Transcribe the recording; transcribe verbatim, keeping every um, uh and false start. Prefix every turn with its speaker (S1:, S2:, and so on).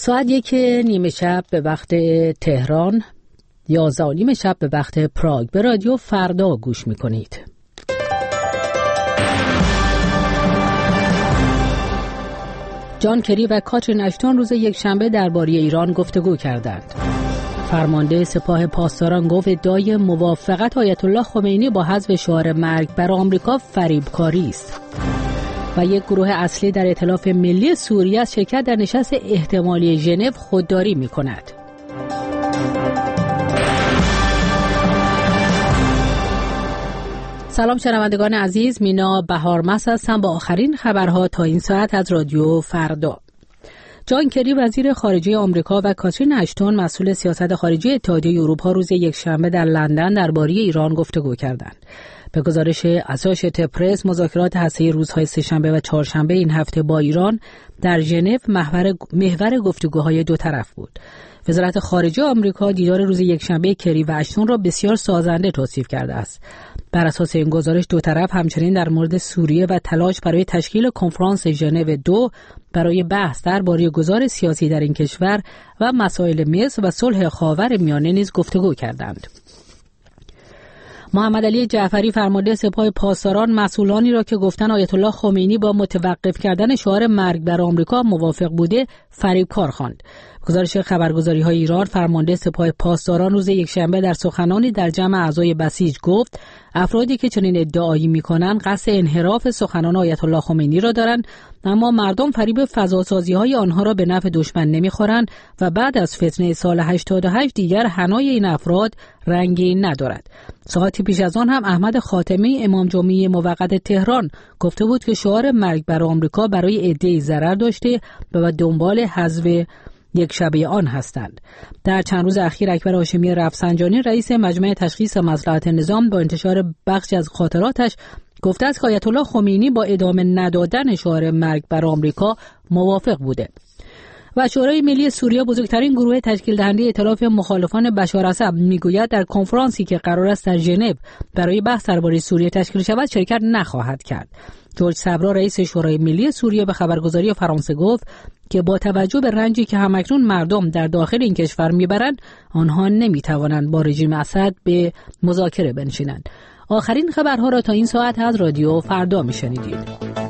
S1: ساعت یک نیمه شب به وقت تهران، یازده و نیم شب به وقت پراگ به رادیو فردا گوش میکنید. جان کری و کاترین اشتون روز یکشنبه درباره ایران گفتگو کردند. فرمانده سپاه پاسداران گفت ادعای موافقت آیت الله خمینی با حذف شعار مرگ بر آمریکا فریبکاری است. و یک گروه اصلی در ائتلاف ملی سوریه از شرکت در نشست احتمالی ژنو خودداری می کند. سلام شنوندگان عزیز، مینا بهارمس هستم با آخرین خبرها تا این ساعت از رادیو فردا. جان کری وزیر خارجه آمریکا و کاترین اشتون مسئول سیاست خارجی اتحادیه اروپا روز یکشنبه در لندن درباره ایران گفتگو کردند. به گزارش اسوشییتد پرس، مذاکرات هسته‌ای روزهای سه‌شنبه و چهارشنبه این هفته با ایران در ژنو محور محور گفتگوهای دو طرف بود. وزارت خارجه آمریکا دیدار روز یکشنبه کری و اشتون را بسیار سازنده توصیف کرده است. بر اساس این گزارش دو طرف همچنین در مورد سوریه و تلاش برای تشکیل کنفرانس ژنو دو برای بحث درباره گذار سیاسی در این کشور و مسائل مصر و صلح خاورمیانه نیز گفتگو کردند. محمد علی جعفری فرمانده سپاه پاسداران مسئولانی را که گفتن آیت الله خمینی با متوقف کردن شعار مرگ بر آمریکا موافق بوده فریبکار خواند. گزارش خبرگزاری‌های ایران، فرمانده سپاه پاسداران روز یکشنبه در سخنانی در جمع اعضای بسیج گفت افرادی که چنین ادعایی می‌کنند قصد انحراف سخنان آیت الله خمینی را دارند، اما مردم فریب فضاسازی‌های آنها را به نفع دشمن نمی‌خورند و بعد از فتنه سال هشتاد و هشت دیگر حنای این افراد رنگی ندارد. ساعتی پیش از آن هم احمد خاتمی امام جمعه موقت تهران گفته بود که شعار مرگ بر آمریکا برای عده‌ای ضرر داشته و دنبال حذف یک شبیه آن هستند. در چند روز اخیر اکبر هاشمی رفسنجانی رئیس مجمع تشخیص مصلحت نظام با انتشار بخشی از خاطراتش گفته است که آیت الله خمینی با ادامه ندادن شعار مرگ بر آمریکا موافق بوده. و شورای ملی سوریه، بزرگترین گروه تشکیل دهنده ائتلاف مخالفان بشار اسد، میگوید در کنفرانسی که قرار است در ژنو برای بحث درباره سوریه تشکیل شود شرکت نخواهد کرد. جورج صبرا رئیس شورای ملی سوریه به خبرگزاری فرانسه گفت که با توجه به رنجی که همکنون مردم در داخل این کشور میبرند آنها نمیتوانند با رژیم اسد به مذاکره بنشینند. آخرین خبرها را تا این ساعت از رادیو فردا میشنیدید.